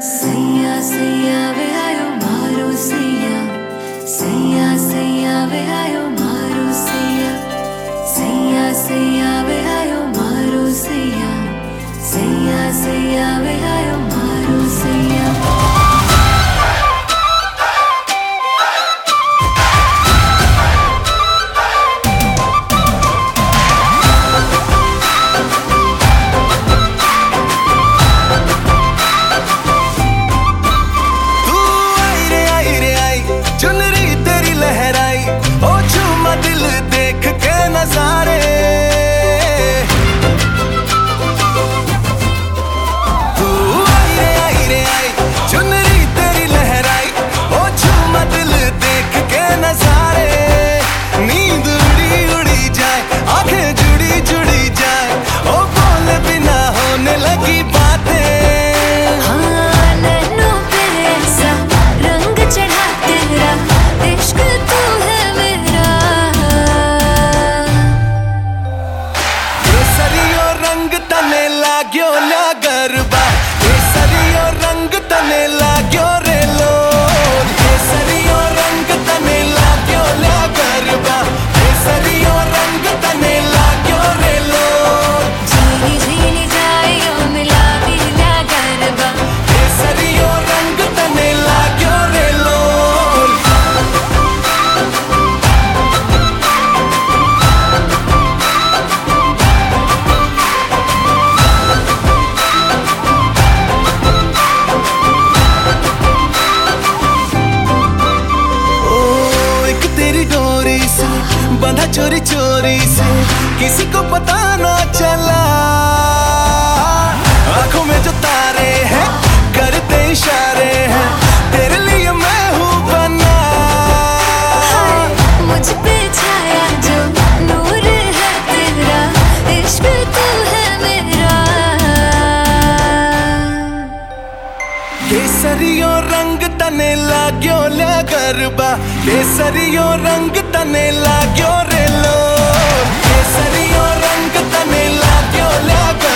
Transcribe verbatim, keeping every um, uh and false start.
सैया सैया वे आयो मारो सैया, सैया सैया वे आयो मारो सैया, सैया सैया वे आयो मारो सैया, सैया सैया वे आयो मारो सैया। लाग्यो ल्या गरबा केसरियो रंग तने लाग्यो रे लोल, केसरियो रंग तने लाग्यो ल्या गरबा, केसरियो रंग तने लाग्यो रे लोल। झीली झीली जाइयो मिलावी ल्या गरबा, केसरियो रंग तने लाग्यो रे लोल। बंधा चोरी चोरी से किसी को पता ना चला, आंखों में जो तारे हैं करते इशारे हैं, तेरे लिए मैं हूँ बना। मुझ पे छाया जो नूर है तेरा, इश्क तू है मेरा। केसरियो रंग तने लाग्यो ल्या गरबा, केसरियो रंग तने लाग्यो रे लोल, केसरियो रंग तने लाग्यो ल्या गरबा।